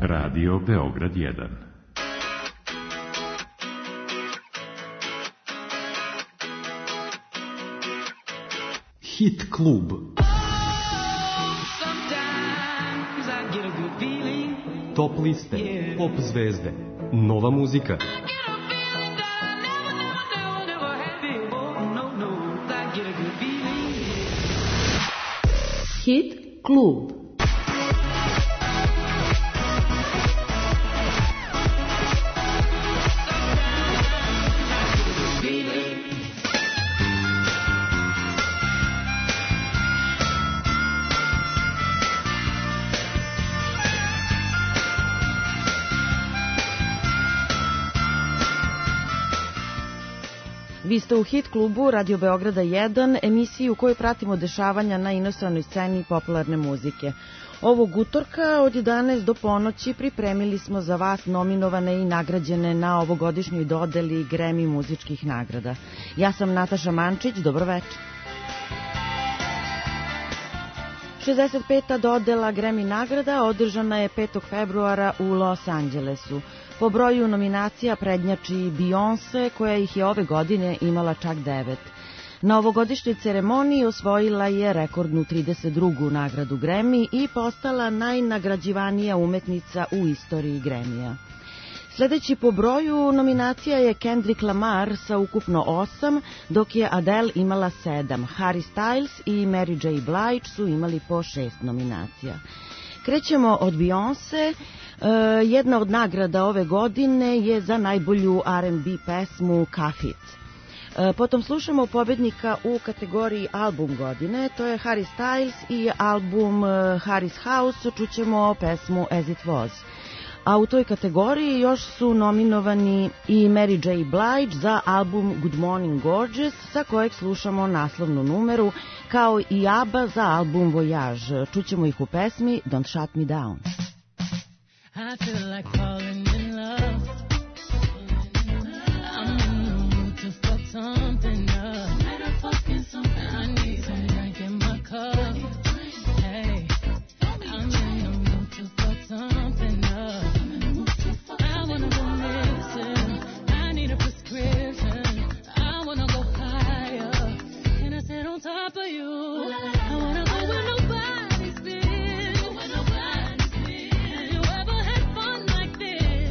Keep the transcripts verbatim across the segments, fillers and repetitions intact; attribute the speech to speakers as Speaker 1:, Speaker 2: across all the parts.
Speaker 1: Radio Beograd jedan. Hit klub. Top liste, pop zvezde, nova muzika.
Speaker 2: Hit klub. Vi ste u Hit klubu Radio Beograda jedan, emisiju u kojoj pratimo dešavanja na inostranoj sceni popularne muzike. Ovog utorka od jedanaest do ponoći pripremili smo za vas nominovane i nagrađene na ovogodišnjoj dodeli Grammy muzičkih nagrada. Ja sam Nataša Mančić, dobro večer. šezdeset peta dodela Grammy nagrada održana je petog februara u Los Angelesu. Po broju nominacija prednjači Beyoncé, koja ih je ove godine imala čak devet. Na ovogodišnjoj ceremoniji osvojila je rekordnu trideset drugu nagradu Grammy i postala najnagrađivanija umetnica u istoriji Grammya. Sledeći po broju nominacija je Kendrick Lamar sa ukupno osam, dok je Adele imala sedam. Harry Styles i Mary J. Blige su imali po šest nominacija. Krećemo od Beyoncé. Uh, jedna od nagrada ove godine je za najbolju R and B pesmu Cuff It. Uh, potom slušamo pobednika u kategoriji album godine, to je Harry Styles i album uh, Harry's House, čućemo pesmu As It Was. A u toj kategoriji još su nominovani i Mary J. Blige za album Good Morning Gorgeous, sa kojeg slušamo naslovnu numeru, kao i ABBA za album Voyage. Čućemo ih u pesmi Don't Shut Me Down.
Speaker 3: I feel like falling in love. I'm in the mood to fuck something up. I need some drink in my cup. Hey, I'm in the mood to fuck something up. I wanna go missing. I need a prescription. I wanna go higher. Can I sit on top of you? I wanna go where nobody's been. Where nobody's been. You ever had fun like this?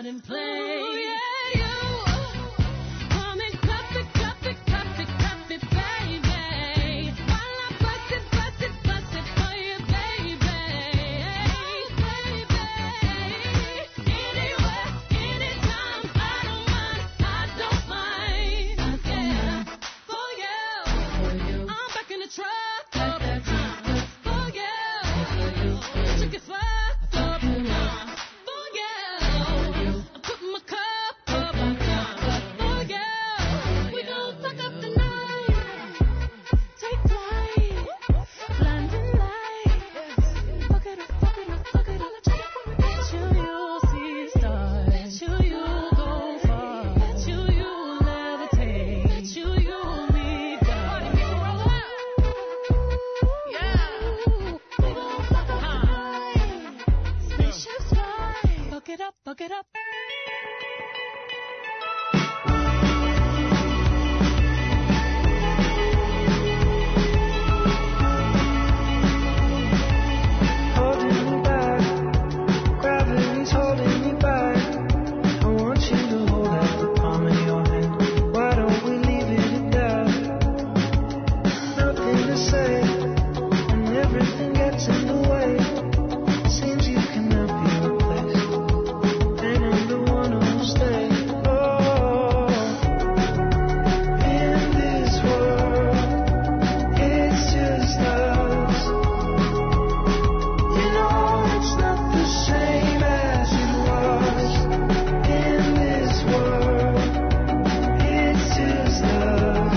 Speaker 3: out and play. Ooh, yeah, you come and cup it, cup it, cup it, cup it, baby. While I bust it, bust it, bust it for you, baby. Baby, anywhere, anytime, I don't mind, I don't mind. Yeah, for you, I'm back in the truck up. For you, took it fucked up. For you, I'm putting my cup up. For you, we gon' fuck up the night. Take flight, blinding lights. Fuck it up, fuck it up, fuck it up. Bet you you'll see stars. Bet you you'll go far. Bet you you'll levitate. Bet you you'll meet God. Yeah. We gon' fuck up the night. Spaceship sky. Fuck it up, fuck it up.
Speaker 4: Holding me back, gravity's holding me back. I want you to hold out the palm of your hand. Why don't we leave it at that? Nothing to say, and everything gets in the way. Seems you cannot be replaced, and I'm the one who'll stay. Oh, in this world, it's just us. You know it's not the same as it was. In this world, it's just us.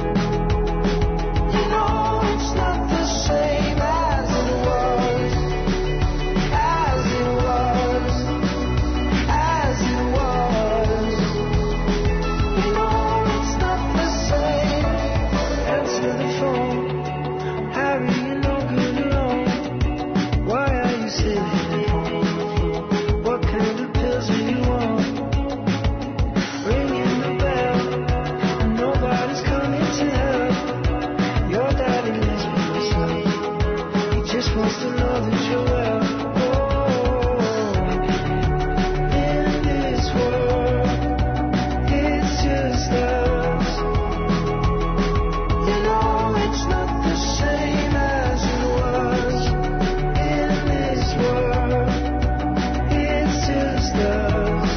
Speaker 4: You know it's not the same as it was. As it was. As it was. You know it's not the same. Answer the phone. Harry, you're no good alone. Why are you sitting at home? What kind of pills do you want? Ringing the bell, and nobody's coming to help. Your daddy lives by himself. He just wants to know that you're well. Oh, in this world, it's just us. You know it's not the same as it was. In this world, it's just us.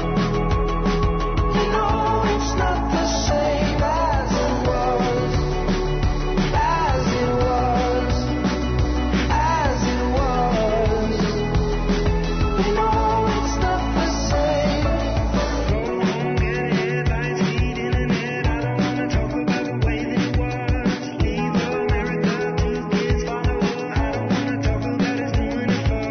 Speaker 4: You know it's not the same as it was. As it was. As it was. You know it's not the same. Get headlines, feed internet. I don't wanna talk about the way that it was. Leave America, two kids follow. I don't wanna talk about us doing it first.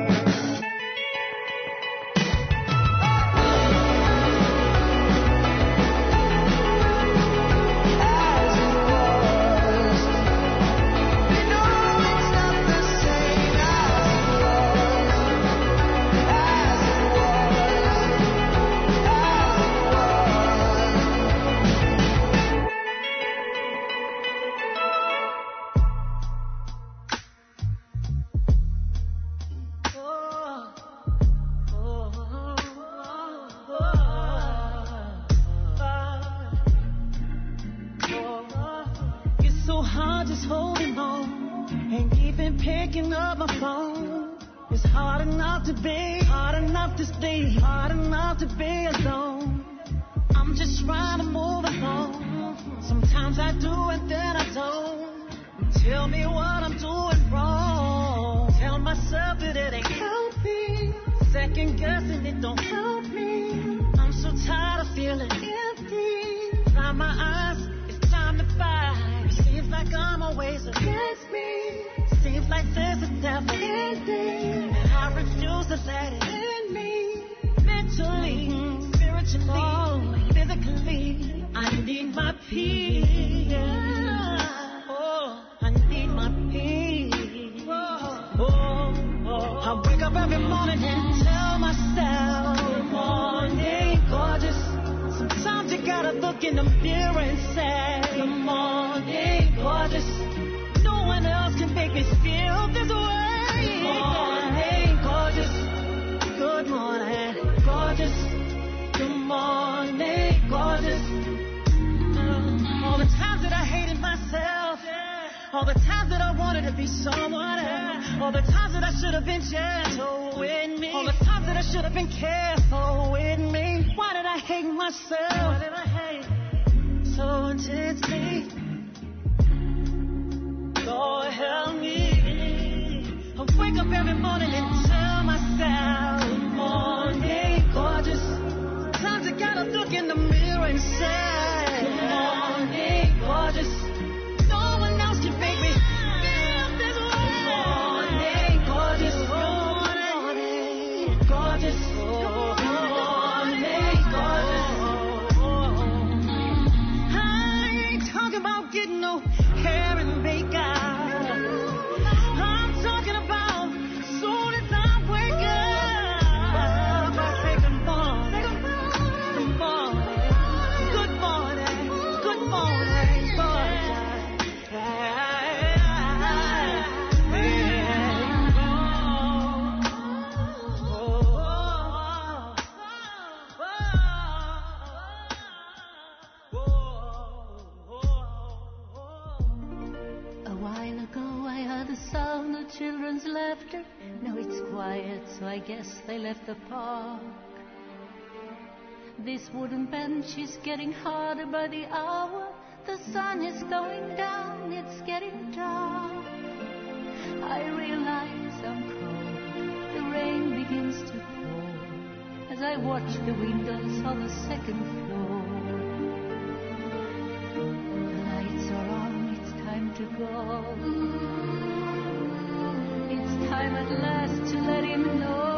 Speaker 4: As it was. You know it's not the same as it was. As it
Speaker 3: It's so hard just holding on, ain't even picking up my phone. It's hard enough to be, hard enough to stay, hard enough to be alone. I'm just trying to move along. Sometimes I do and then I don't. Tell me what I'm doing wrong. Tell myself that it ain't healthy. Second guessing it don't help me. I'm so tired of feeling empty. Dry my eyes, it's time to fight. It seems like I'm always against me. Seems like there's a never ending, and I refuse to let it end me. Mentally, spiritually, physically, I need my peace. Oh, I need my peace. Oh, oh. I wake up every morning and tell myself, good morning, gorgeous. Sometimes you gotta look in the mirror and say, good morning, gorgeous. No one else can make me feel this way. Good morning, gorgeous. Good morning, gorgeous. All the times that I wanted to be someone else. All the times that I should have been gentle with me. All the times that I should have been careful with me. Why did I hate myself? Why did I hate so intensely? Lord help me. I wake up every morning and tell myself, good morning, gorgeous. Sometimes I gotta look in the mirror and say, good morning, gorgeous. No one else can make me feel this way. Good morning, gorgeous. Good morning, gorgeous. Good morning, gorgeous. I ain't talking about getting no hair and makeup. I'm talking about soon as I wake up, I say good morning, good morning, good morning, good morning,
Speaker 5: A while ago I heard the sound of children's laughter. Now it's quiet, so I guess they left the park. This wooden bench is getting harder by the hour. The sun is going down, it's getting dark. I realize I'm cold, the rain begins to pour as I watch the windows on the second floor. The lights are on, it's time to go. It's time at last to let him know.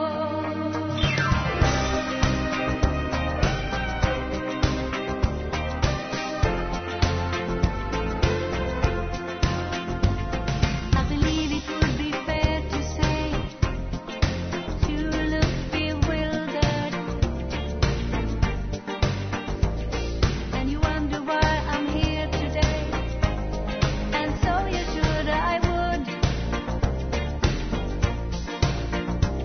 Speaker 5: I believe it would be fair to say you look bewildered, and you wonder why I'm here today. And so you should, I would.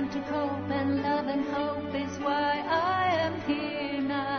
Speaker 5: learned to cope, and love and hope is why I am here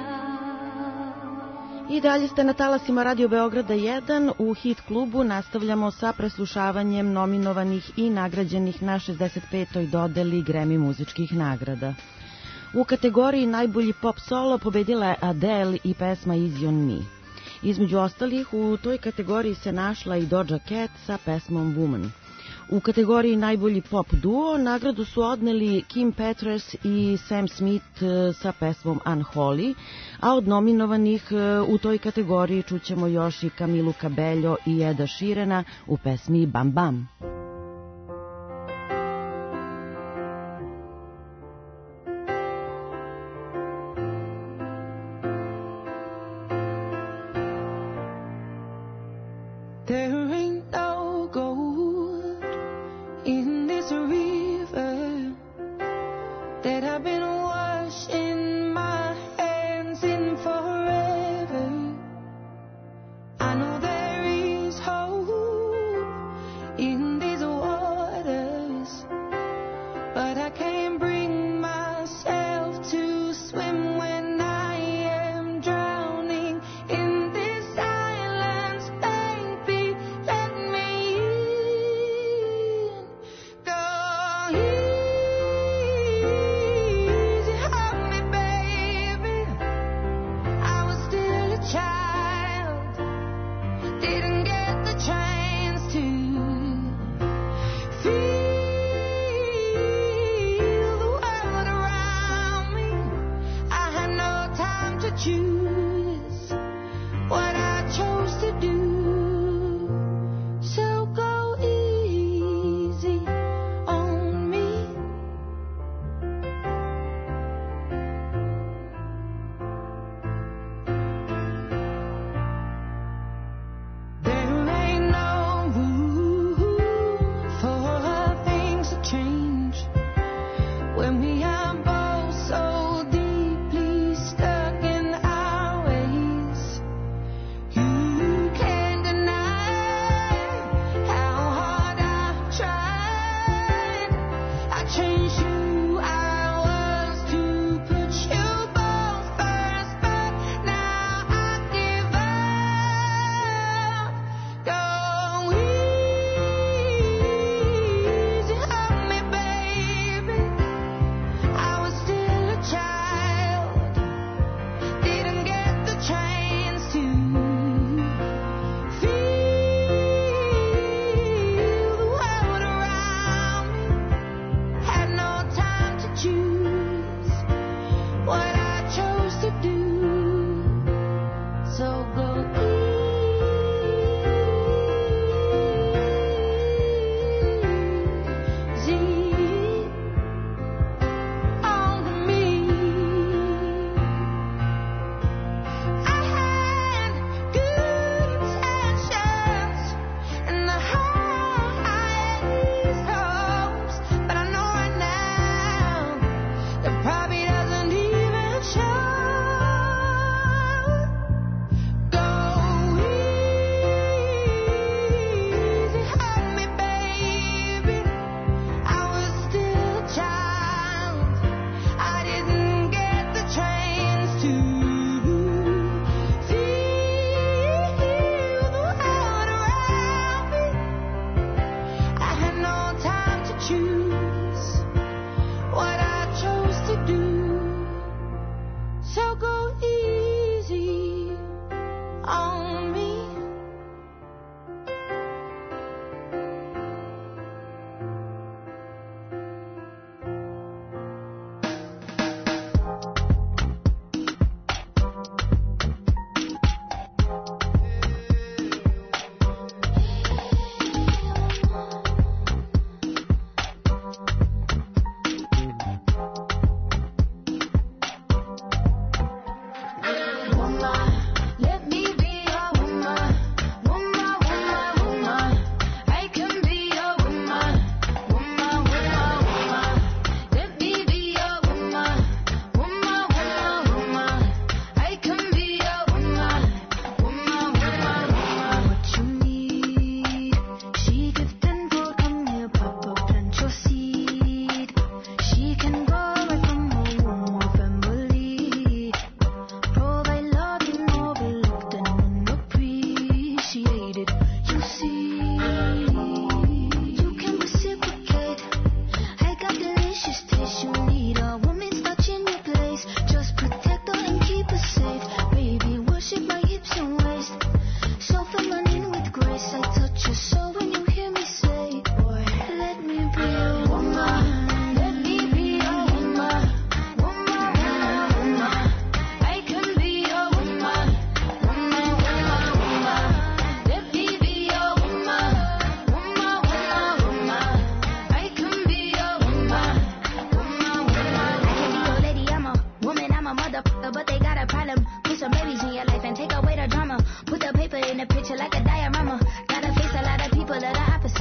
Speaker 5: now.
Speaker 2: I dalje ste na talasima Radio Beograda jedan. U Hit klubu nastavljamo sa preslušavanjem nominovanih i nagrađenih na šezdeset petoj dodeli Grammy muzičkih nagrada. U kategoriji najbolji pop solo pobedila je Adele i pesma Easy on Me. Između ostalih, u toj kategoriji se našla i Doja Cat sa pesmom Woman. U kategoriji najbolji pop duo nagradu su odneli Kim Petras i Sam Smith sa pesmom Unholy, a od nominovanih u toj kategoriji čućemo još i Camilu Cabello i Eda Sheerana u pesmi Bam Bam.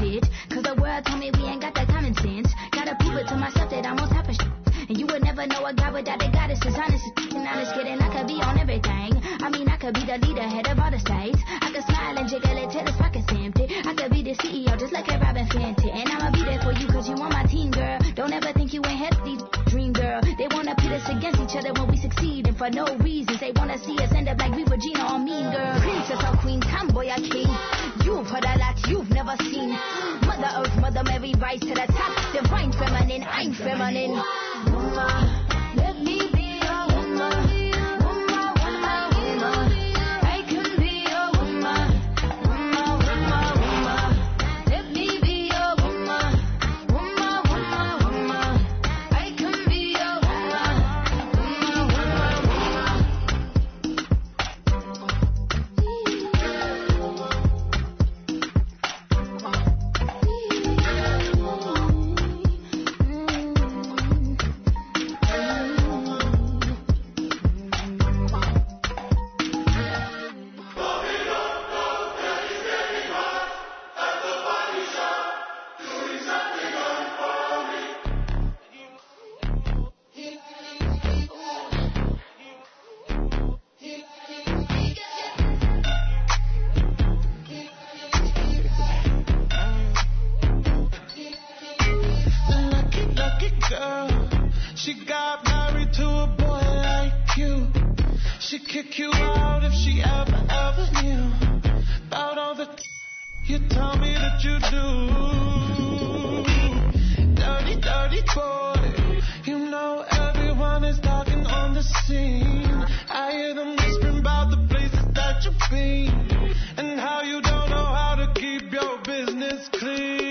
Speaker 6: shit. Cause the world told me we ain't got that common sense. Gotta prove it to myself that I'm on top of shit. And you would never know a guy without a goddess is honest. And I'm just kidding, I could be on everything. I mean, I could be the leader, head of all the states. I could smile and jiggle it till his pockets empty. I could be the C E O just like a Robin Fenty. And I'ma be there for you cause you on my team, girl. Don't ever think you ain't healthy, dream girl. They wanna pit us against each other when we succeed. And for no reasons, they wanna see us end up like we Regina or Mean Girl. Princess or queen, tomboy or king. You've heard a lot you've never seen. Mother Earth, Mother Mary, rise to the top. Divine feminine, I'm feminine. Woman, let me be your woman. Woman, woman, woman. I can be your woman. Woman, woman, woman. Let me be your woman. Woman, woman, woman. I can be your woman. Woman, woman, woman.
Speaker 4: Lucky, lucky girl. She got married to a boy like you. She'd kick you out if she ever, ever knew about all the you tell me that you do. Dirty, dirty boy. You know everyone is talking on the scene. I hear them whispering about the places that you've been and how you don't know how to keep your business clean.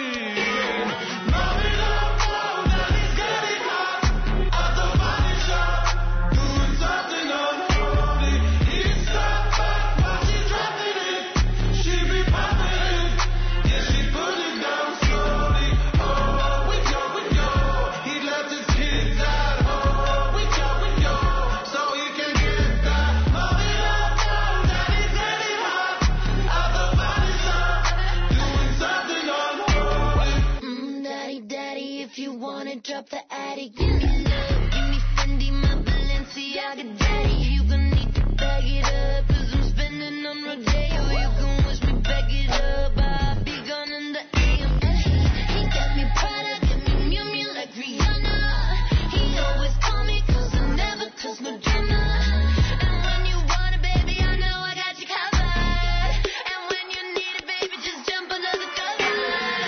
Speaker 6: Drop the attic, give me love, give me Fendi, my Balenciaga daddy. You gon' need to bag it up, cause I'm spending on Rodeo. You can wish me back it up, I'll be gone in the A M. He got me Prada, got me Miu Miu like Rihanna. He always call me cause I never cause no drama. And when you want it, baby, I know I got you covered. And when you need it, baby, just jump under the covers.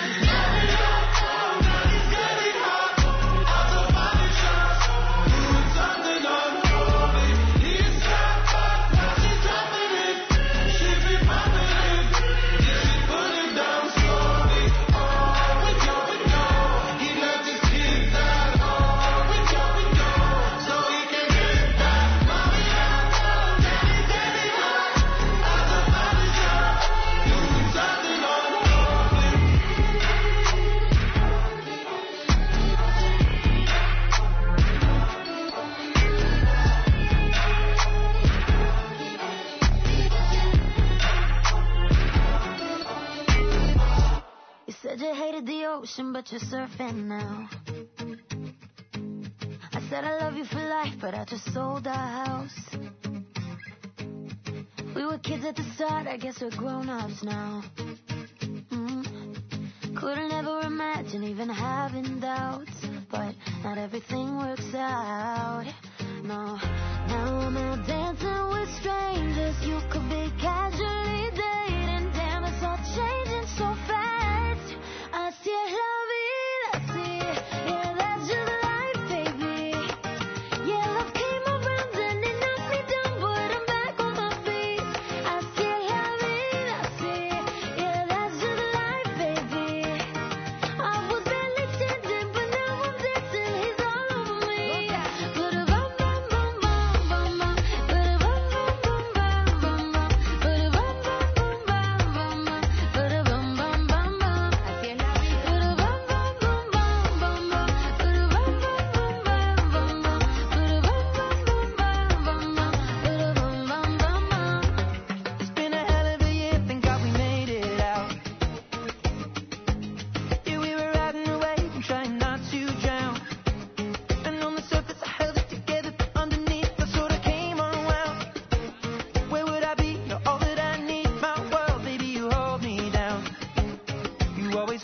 Speaker 6: You hated the ocean, but you're surfing now. I said I love you for life, but I just sold our house. We were kids at the start, I guess we're grown-ups now. Mm. Couldn't ever imagine even having doubts, but not everything works out. No, now I'm out dancing with strangers. You could be casually dating. Damn, it's all changing so fast. Así es la vida, sí. Yeah, that's just life, baby. Yeah, love came around and it knocked me down, but I'm back on my feet. Así es la vida, sí. Yeah, that's just life, baby. I was barely standing, but now I'm dancing. He's all over me. Ba-da-bum, bum, bum, bum, bum, bum. Ba-da-bum, bum, bum, bum, bum, bum. Ba-da-bum, bum, bum, bum, bum, bum. Ba-da-bum.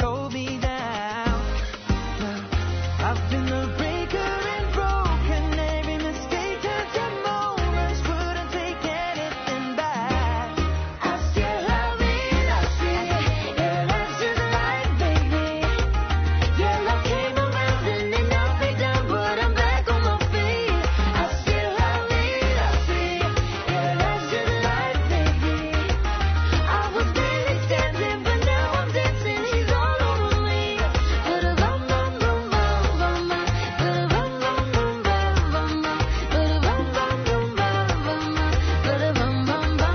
Speaker 4: hold me down. I've been the breaker and broken. Every mistake turned to moments. Wouldn't take anything back. I still love it, I see. Yeah, that's just life, baby. Yeah, love came around and then knocked me down, but I'm back on my feet. I still love it, I see. Yeah, that's just life, baby. I was barely standing, but now I'm dancing. He's all over me. Ba-da-bum, bum, bum, bum, bum, ba-da-bum, bum, bum, bum, bum, ba-da-bum, bum, bum, bum, bum, ba-da-bum, bum, bum, bum, ba-da-bum, bum, bum, bum, bum, ba-da-bum, bum, bum, bum, bum, ba-da-bum, bum, bum, bum, bum, ba-da-bum, bum, bum, bum, bum,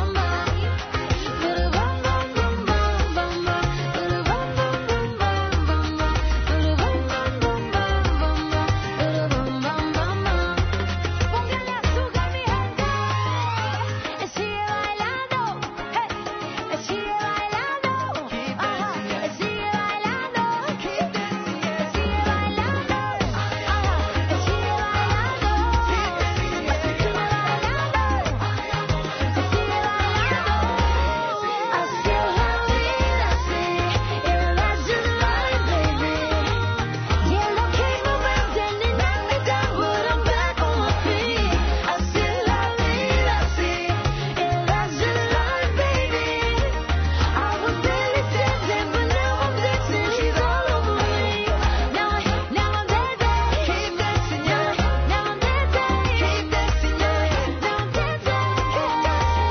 Speaker 4: Póngale azúcar, mi gente. Sigue bailando, hey, sigue bailando, ajá, sigue bailando, sigue bailando, ajá, sigue bailando, sigue bailando, I still have it, I see, yeah, that's just life, baby. Yeah, love came around and it knocked me down, but I'm back on my feet. I still have it, I see, yeah, that's just life, baby. I was barely dancing, but now I'm dancing. She's all over me. Now, I, now I'm dancing. Keep dancing, yeah. Now I'm dancing. Keep dancing, yeah. Now I'm dancing.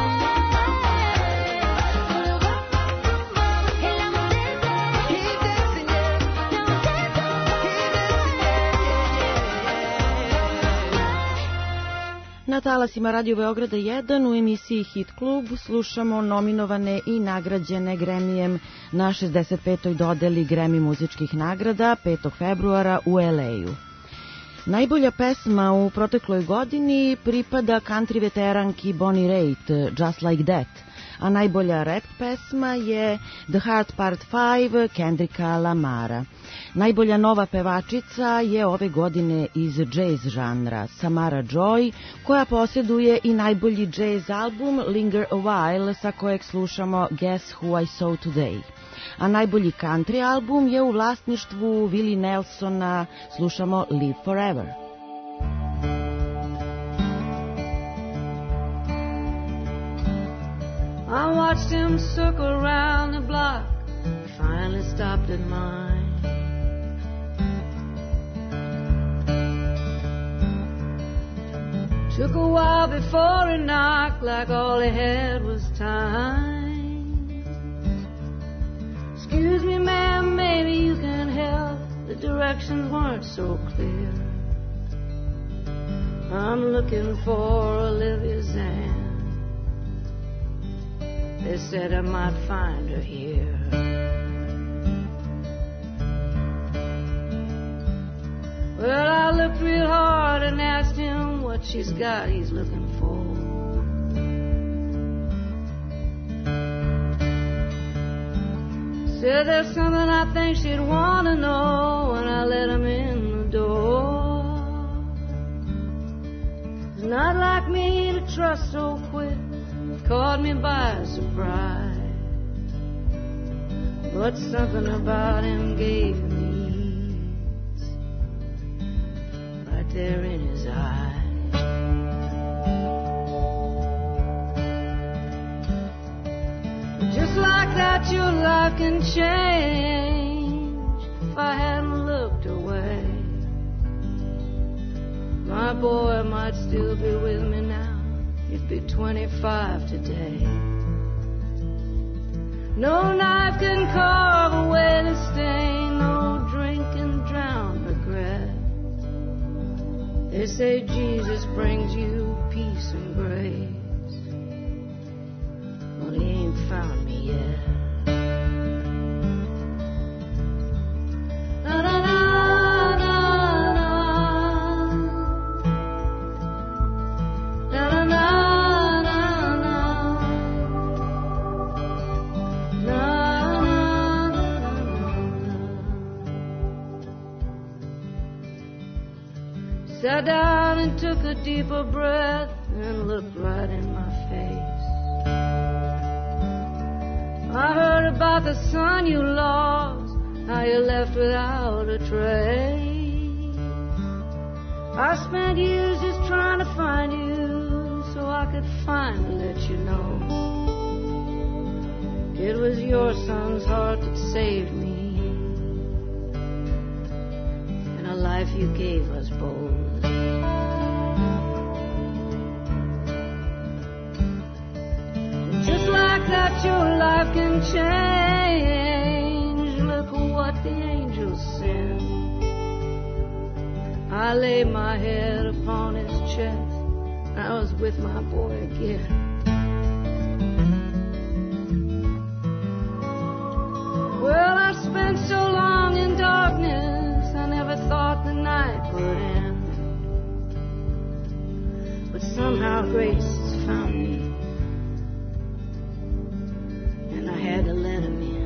Speaker 2: Na talasima Radio Beograda jedan u emisiji Hit Klub slušamo nominovane i nagrađene Gremijem na šezdeset petoj dodeli Grammy muzičkih nagrada petog februara u el ej-u. Najbolja pesma u protekloj godini pripada country veteranki Bonnie Raitt, Just Like That, a najbolja rap pesma je The Hard Part pet Kendricka Lamara. Najbolja nova pevačica je ove godine iz jazz žanra, Samara Joy, koja posjeduje i najbolji jazz album Linger a While, sa kojeg slušamo Guess Who I Saw Today. A najbolji country album je u vlasništvu Willie Nelsona, slušamo Live Forever.
Speaker 7: I watched him circle around the block, finally stopped at mine. Took a while before he knocked, like all he had was time. Excuse me, ma'am, maybe you can help. The directions weren't so clear. I'm looking for Olivia's aunt. They said I might find her here. Well, I looked real hard and asked him what she's got he's looking for. Said there's something I think she'd want to know, and I let him in the door. It's not like me to trust so quick, caught me by surprise, but something about him gave me ease, right there in his eyes. Just like that your life can change if I hadn't looked away. My boy might still be with me now, he'd be twenty-five today. No knife can carve away the stain, no drink can drown regret. They say Jesus brings you peace and grace, but he ain't found me yet. Na na na na na na na na na. Sat down and took a deeper breath and looked right in my face. I heard about the son you lost, without a trace. I spent years just trying to find you so I could finally let you know it was your son's heart that saved me and a life you gave us both. Just like that your life can change. Look what the angels send. I lay my head upon his chest. I was with my boy again. Well, I spent so long in darkness, I never thought the night would end. But somehow grace has found me, and I had to let him in.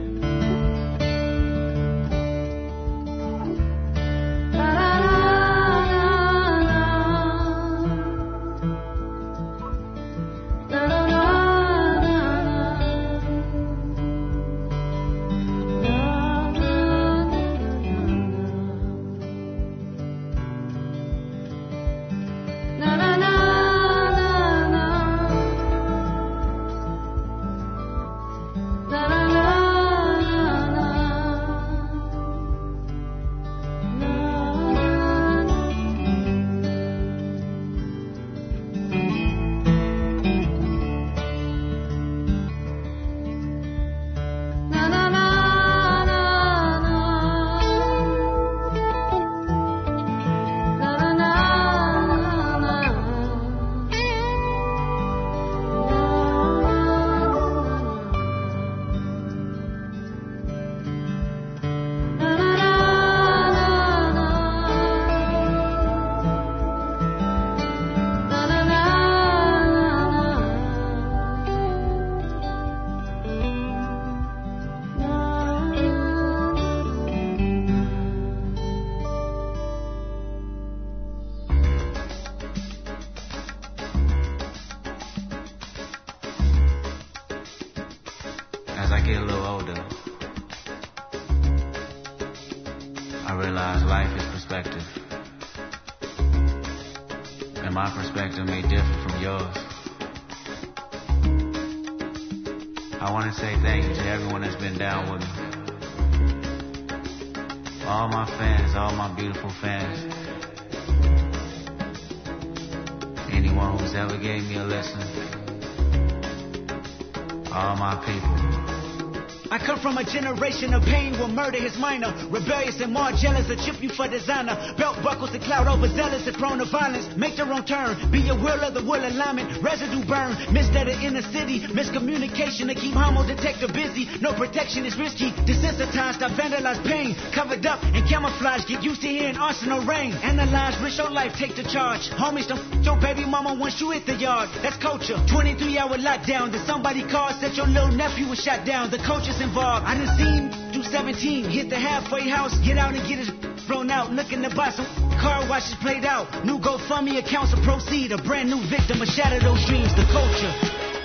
Speaker 8: Generation of pain will murder his minor. Rebellious and more jealous to chip you for designer. Belt buckles to cloud overzealous and prone to violence. Make their own turn. Be your will of the will alignment. Residue burn. Missed at the inner city. Miscommunication to keep homo detector busy. No protection is risky. Desensitized, I vandalize pain. Covered up and camouflage. Get used to hearing arsenal rain. Analyze, risk your life, take the charge. Homies, don't f your baby mama once you hit the yard. That's culture. twenty-three hour lockdown. Did somebody call? Said your little nephew was shot down. The culture's involved. I done seen do seventeen, hit the halfway house, get out and get his thrown out, looking to buy some car washes played out. New GoFundMe accounts will proceed, a brand new victim of shatter those dreams, the culture.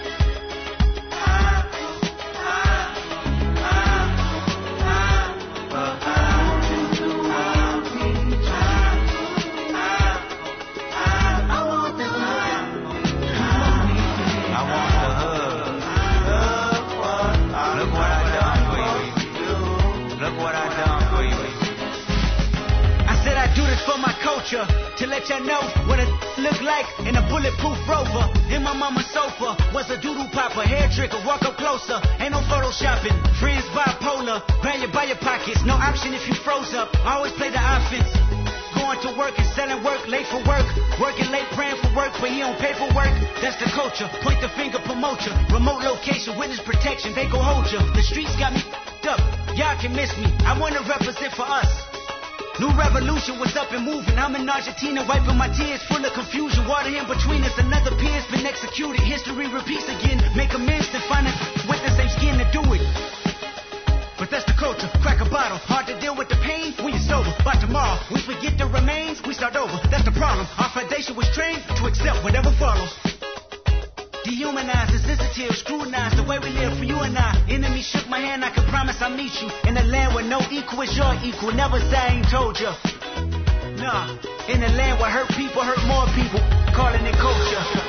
Speaker 8: To let y'all know what it look like in a bulletproof Rover. In my mama's sofa was a doodle popper, hair trigger, walk up closer. Ain't no photoshopping, friends bipolar. Grab you by your pockets, no option if you froze up. I always play the offense. Going to work and selling work, late for work. Working late, praying for work, but he on paperwork. That's the culture. Point the finger, promote you. Remote location, witness protection, they gon' hold you. The streets got me f***ed up. Y'all can miss me. I wanna represent for us. New revolution was up and moving. I'm in Argentina wiping my tears, full of confusion. Water in between us, another peer's been executed. History repeats again. Make amends to find a with the same skin to do it. But that's the culture. Crack a bottle. Hard to deal with the pain when you're sober. By tomorrow, we forget the remains, we start over. That's the problem. Our foundation was trained to accept whatever follows. Do you dehumanized and sensitive, scrutinized the way we live for you and I. Enemy shook my hand, I can promise I'll meet you in a land where no equal is your equal. Never say I ain't told you. Nah, in a land where hurt people hurt more people, calling it culture.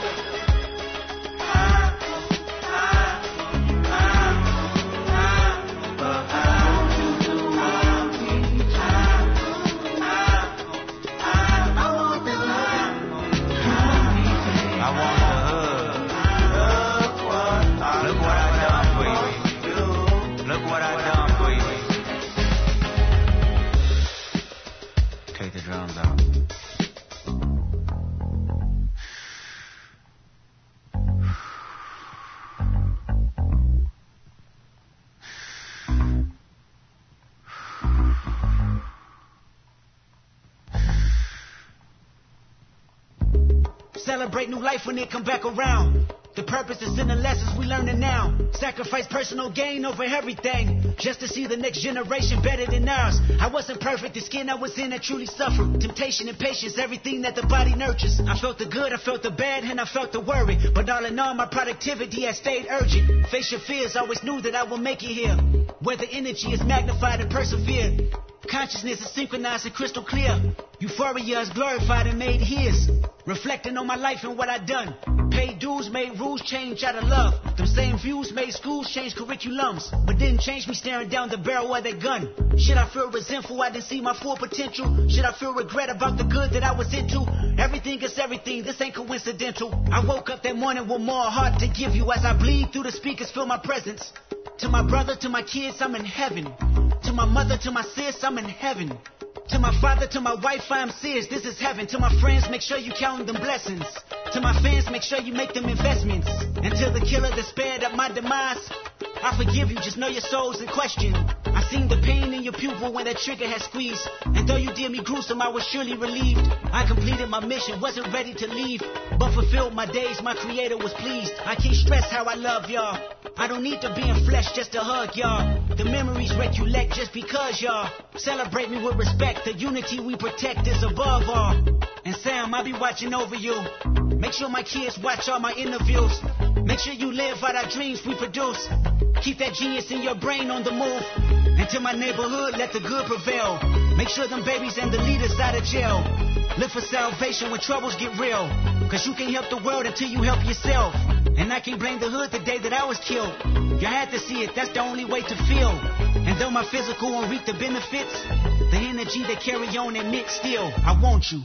Speaker 8: Celebrate new life when it come back around. The purpose is in the lessons we learning now. Sacrifice personal gain over everything, just to see the next generation better than ours. I wasn't perfect, the skin I was in I truly suffered. Temptation and patience, everything that the body nurtures. I felt the good, I felt the bad, and I felt the worry. But all in all, my productivity has stayed urgent. Face your fears, always knew that I will make it here. Where the energy is magnified and persevered. Consciousness is synchronized and crystal clear. Euphoria is glorified and made his. Reflecting on my life and what I done. Paid dues, made rules change out of love. Them same views made schools change curriculums, but didn't change me staring down the barrel of that gun. Should I feel resentful I didn't see my full potential? Should I feel regret about the good that I was into? Everything is everything, this ain't coincidental. I woke up that morning with more heart to give you. As I bleed through the speakers, feel my presence. To my brother, to my kids, I'm in heaven. To my mother, to my sis, I'm in heaven. To my father, to my wife, I'm serious, this is heaven. To my friends, make sure you count them blessings. To my fans, make sure you make them investments. And to the killer that spared up my demise, I forgive you, just know your soul's in question. I seen the pain in your pupil when that trigger had squeezed. And though you did me gruesome, I was surely relieved. I completed my mission, wasn't ready to leave, but fulfilled my days, my creator was pleased. I can't stress how I love y'all. I don't need to be in flesh just to hug y'all. The memories recollect just because y'all celebrate me with respect. The unity we protect is above all. And Sam, I'll be watching over you. Make sure my kids watch all my interviews. Make sure you live out our dreams we produce. Keep that genius in your brain on the move. And to my neighborhood, let the good prevail. Make sure them babies and the leaders out of jail. Live for salvation when troubles get real. Cause you can't help the world until you help yourself. And I can't blame the hood the day that I was killed. You had to see it, that's the only way to feel. And though my physical won't reap the benefits, the energy they carry on admit still, I want you.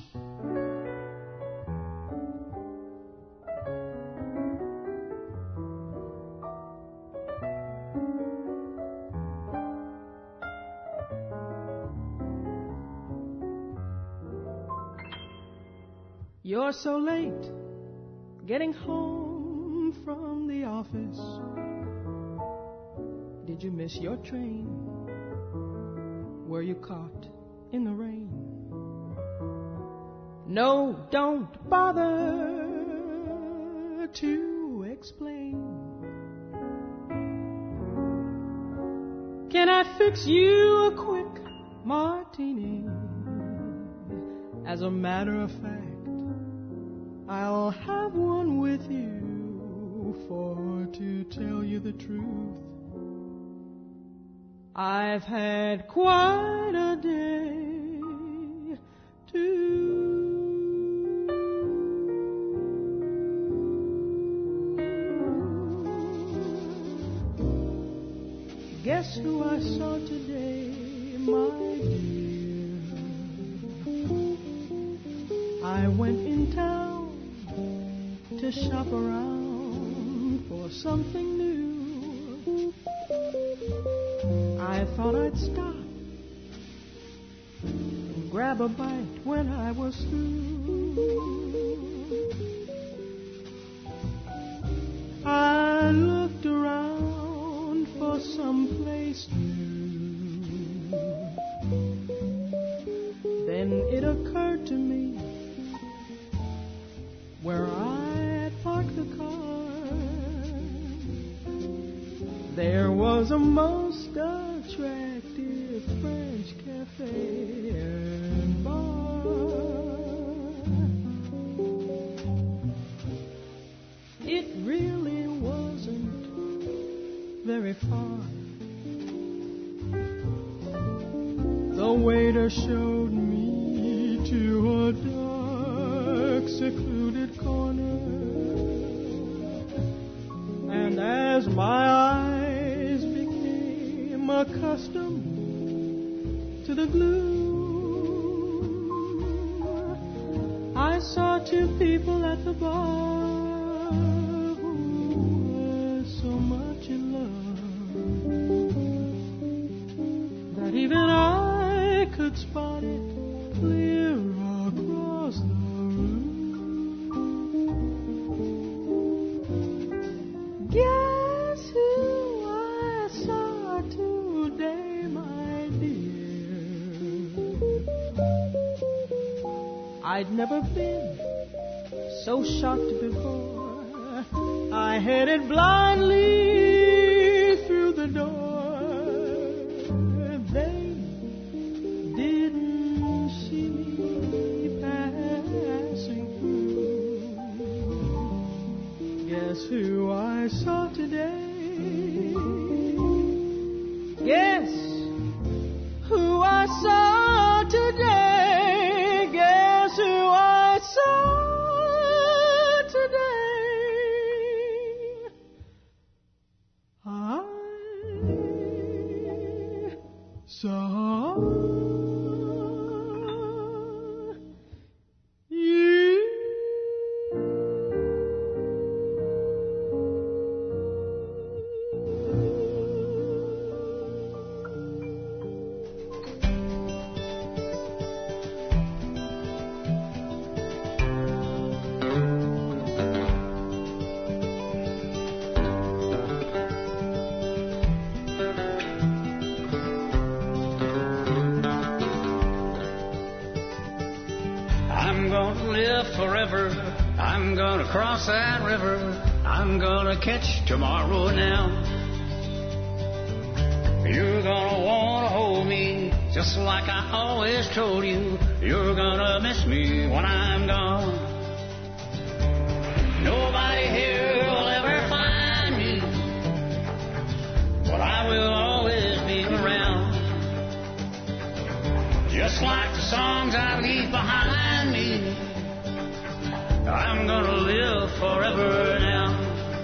Speaker 9: You're so late getting home from the office. Did you miss your train? Were you caught in the rain? No, don't bother to explain. Can I fix you a quick martini? As a matter of fact, I'll have one with you, for to tell you the truth, I've had quite a day too. Guess who I saw today, my dear? I went in town to shop around for something new. I thought I'd stop and grab a bite when I was through. I looked around for some place new. Then it occurred to me where I parked the car, there was a most attractive French cafe and bar. It really waiter showed me to a dark, secluded corner. And as my eyes became accustomed to the gloom, I saw two people at the bar who were so much in love that even I could spot it clear across the room. Guess who I saw today, my dear? I'd never been so shocked before. I headed blindly through the door. They didn't see me passing through. Guess who I saw today? Guess who I saw today? Guess who I saw today? I saw you.
Speaker 10: I'm gonna live forever. I'm gonna cross that river. I'm gonna catch tomorrow now. You're gonna wanna hold me just like I always told you. You're gonna miss me when I'm gone. Nobody here will ever find me, but I will always be around. Just like the songs I leave behind me, I'm gonna live forever now.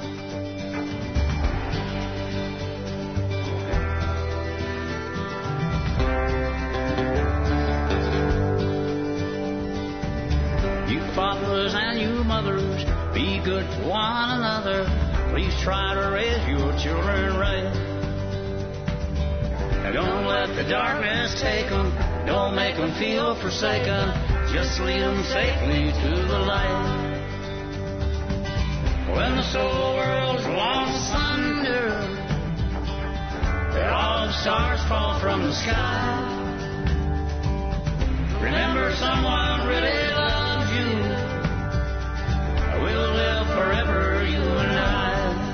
Speaker 10: You fathers and you mothers, be good to one another. Please try to raise your children right. Now don't let the darkness take them. Don't make them feel forsaken. Just lead them safely to the light. When the soul world's lost asunder and all the stars fall from the sky, remember someone really loves you. We'll live forever, you and I.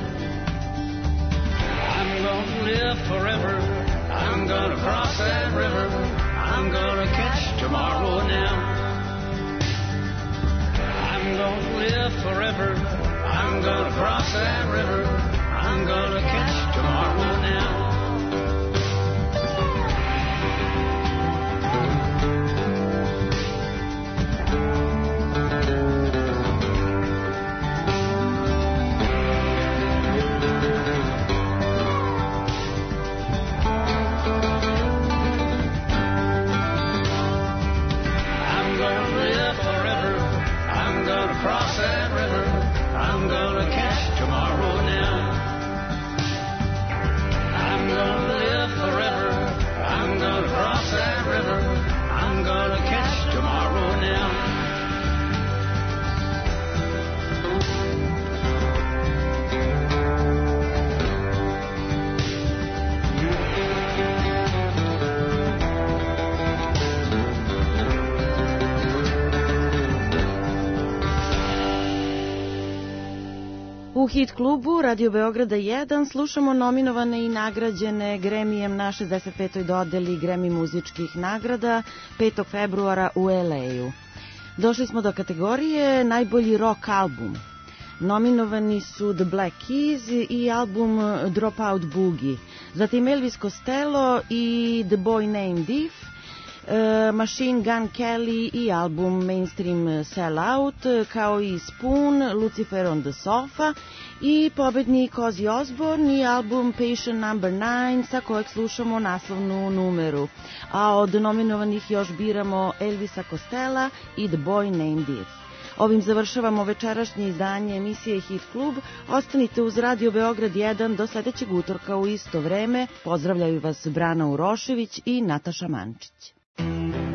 Speaker 10: I'm gonna live forever. I'm gonna cross that river. I'm gonna catch tomorrow now. I'm gonna live forever. I'm gonna cross that river. I'm gonna catch tomorrow now. Cross that river, I'm gonna catch tomorrow now. I'm gonna live forever, I'm gonna cross that river, I'm gonna catch tomorrow now.
Speaker 2: U Hit klubu Radio Beograda jedan slušamo nominovane i nagrađene Gremijem na šezdeset petoj dodeli Gremi muzičkih nagrada petog februara u el ej u. Došli smo do kategorije najbolji rock album. Nominovani su The Black Keys i album Dropout Boogie, zatim Elvis Costello i The Boy Named Eve, Machine Gun Kelly i album Mainstream Sellout, kao i Spoon, Lucifer on the Sofa i pobednik Ozzy Osbourne i album Patient number nine sa kojeg slušamo naslovnu numeru. A od nominovanih još biramo Elvisa Costello i The Boy Named It. Ovim završavamo večerašnje izdanje emisije Hit Klub. Ostanite uz Radio Beograd jedan do sledećeg utorka u isto vreme. Pozdravljaju vas Brana Urošević i Nataša Mančić.